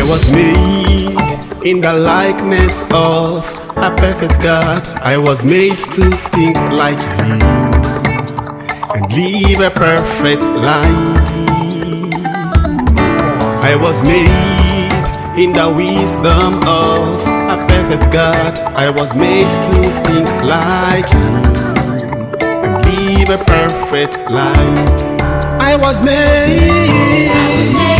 was made in the likeness of a perfect God. I was made to think like Him and live a perfect life. I was made in the wisdom of a perfect God. I was made to think like Him and live a perfect life. I was made